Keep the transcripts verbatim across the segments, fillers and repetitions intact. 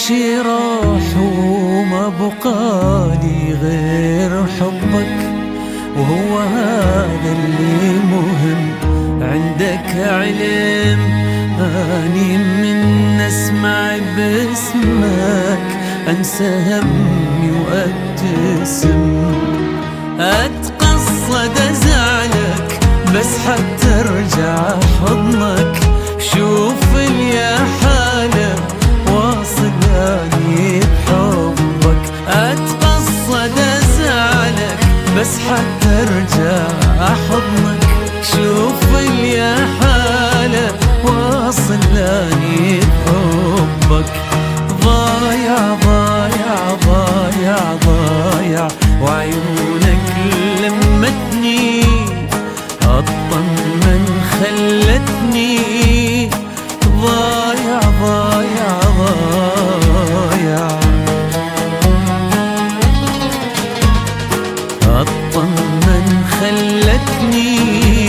شي راح وما بقالي غير حبك، وهو هذا اللي مهم. عندك علم اني من اسمع باسمك انسى همي وابتسم، اتقصد ازعلك بس حتى ارجع حضنك. شوف يا حالة واصلاني بحبك، اتقصد ازعلك بس حتى ارجع حضنك. شوف يا حالة واصلاني بحبك. ضايع ضايع ضايع ضايع وعيونك لمتني، اطمن خلتني. ضايع ضايع ضايع اطمن خلتني.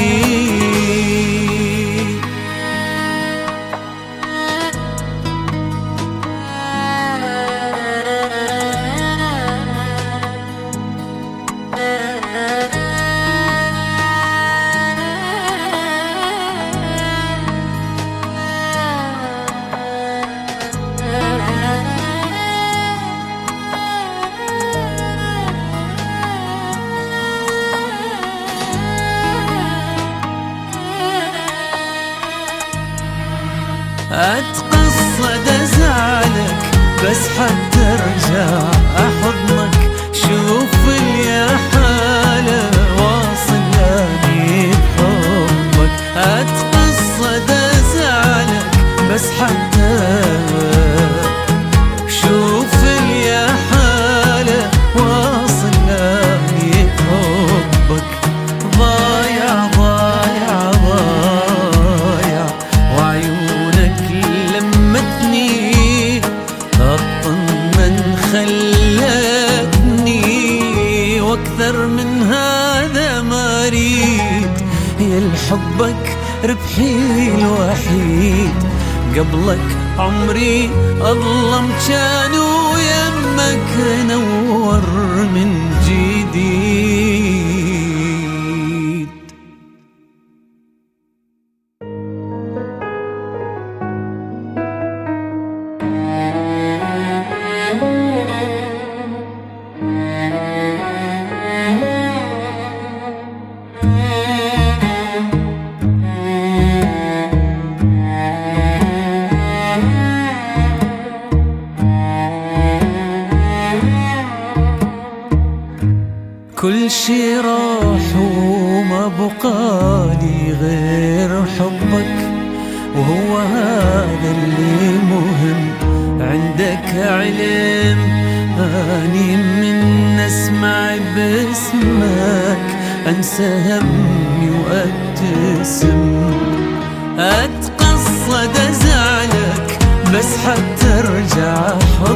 اتقصد ازعلك بس حتى ارجع احضنك. شوف يا حالة واصلاني بحبك، اتقصد ازعلك بس حتى. شوف يا حالة واصلاني بحبك. ضايع ضايع ضايع وعيونك لمتني، اطمن خلتني. واكثر من هذا ما اريد، يا الحبك ربحي الوحيد. قبلك عمري اظلم كان ويمك نور من جديد. كل شي راح وما بقالي غير حبك، وهو هذا اللي مهم. عندك علم اني من اسمع باسمك انسى همي وابتسم، اتقصد ازعلك بس حتى ارجع